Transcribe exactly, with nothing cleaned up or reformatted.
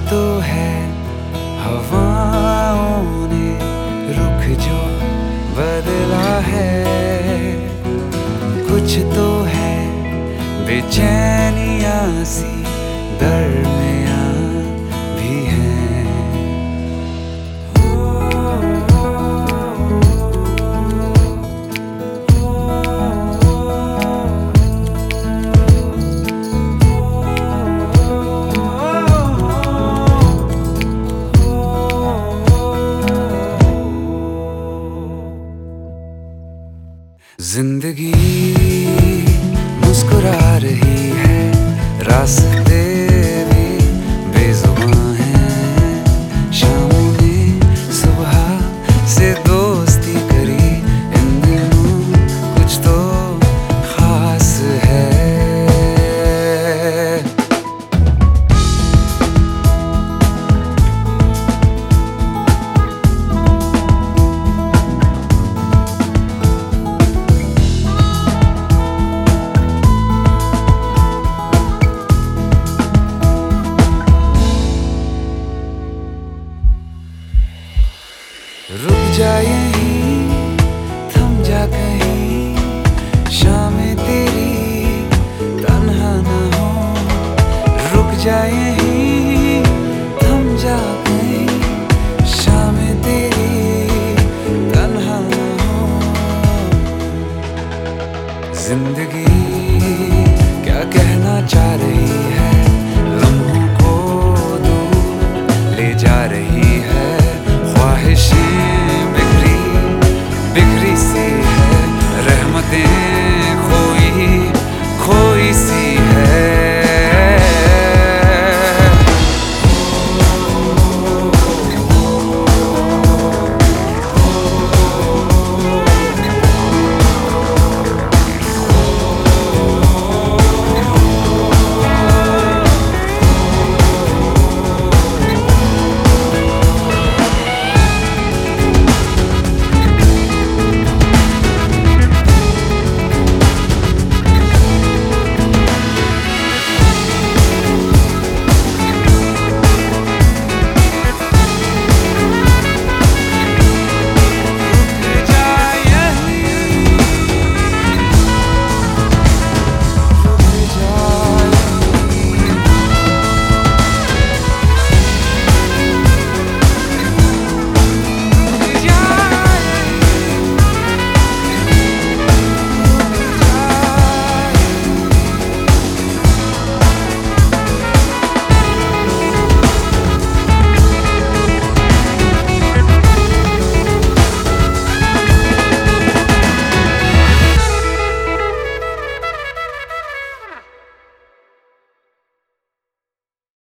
तो है हवाओं ने रुख जो बदला है, कुछ तो है बेचैनियां सी दरमियां भी है। जिंदगी मुस्कुरा रही है, रास्ते भी बेजुबां हैं। शामों ने सुबह से दोस्ती करी, इन दिनों कुछ तो खास है। रुक जा यहीं, थम जा कहीं, शामें तेरी तन्हा ना हो। रुक जा यहीं